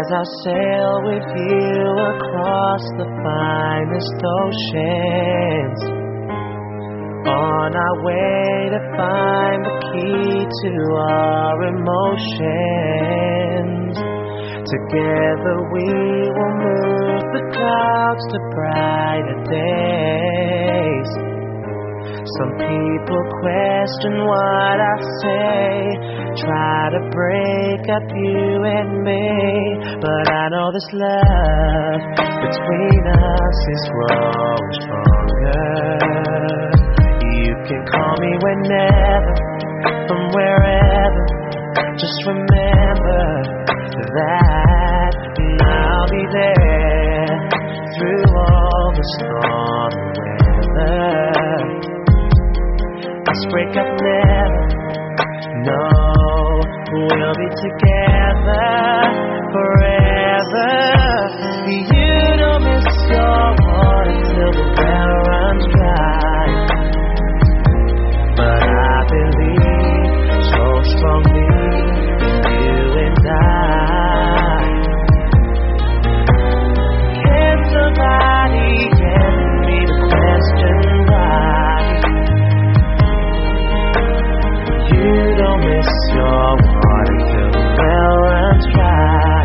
as I sail with you across the finest oceans, on our way to find the key to our emotions. Together we will move the clouds to brighter days. Some people question what I say, try to break up you and me, but I know this love between us is growing stronger. You can call me whenever, from wherever, just remember that I'll be there through all the stormy weather. Let's break up never, no, we'll be together forever. You don't miss your heart until the well runs dry, but I believe so strongly in you and I. Can somebody answer me the question why? You don't miss your heart until the well runs dry.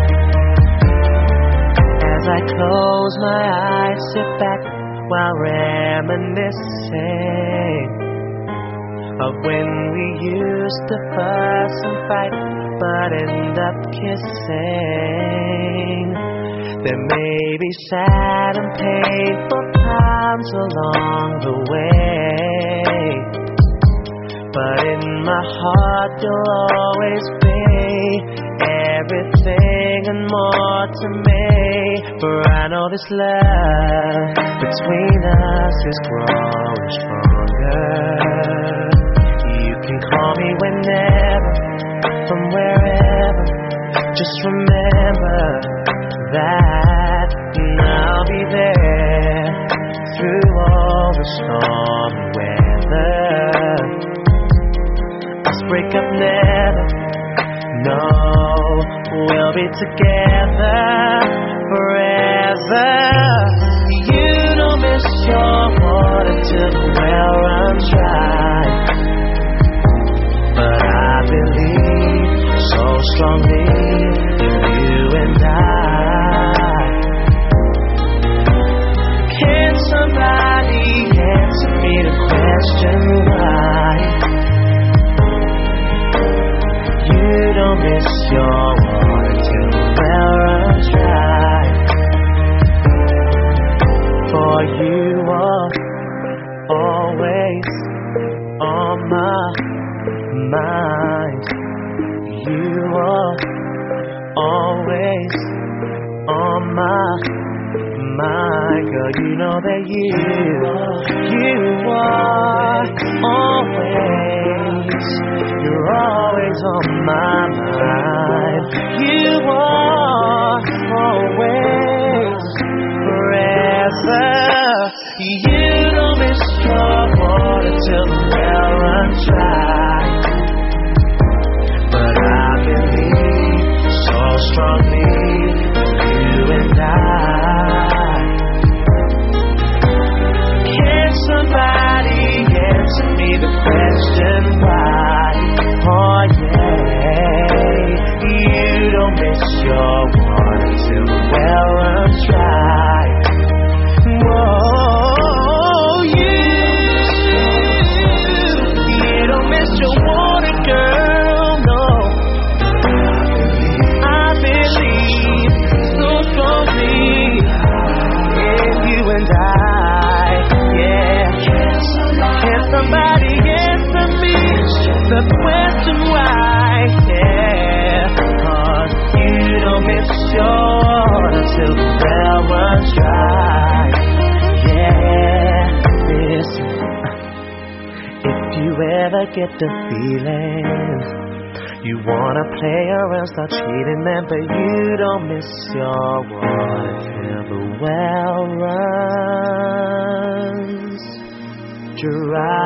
As I close my eyes, sit back while reminiscing of when we used to fuss and fight, but end up kissing. There may be sad and painful times along the way, but in my heart you'll always be everything and more to me. For I know this love between us is growing stronger. You can call me whenever, from wherever, just remember that I'll be there through all the stormy weather. Let's break up never, no, we'll be together forever. You don't miss your heart until the well runs dry, but I believe so strongly in you and I. Can somebody answer me the question why? You don't miss your heart until the well runs dry, for you are always on my mind. You are always on my mind. Girl, you know that you are always, you're always on my mind. You are always, forever. You don't miss your heart until the well runs dry, but I believe so strongly in you and I. Can somebody answer me the question why? Oh yeah, you don't miss your heart until the well runs dry. Whoa, you don't miss your water, girl, no. I believe so strongly in you and I. Yeah. Can somebody answer me the question why? Yeah. 'Cause you don't miss your heart until the well runs dry. Yeah. Listen, if you ever get the feeling you wanna play around, start cheating, man, but you don't miss your water till the well runs dry.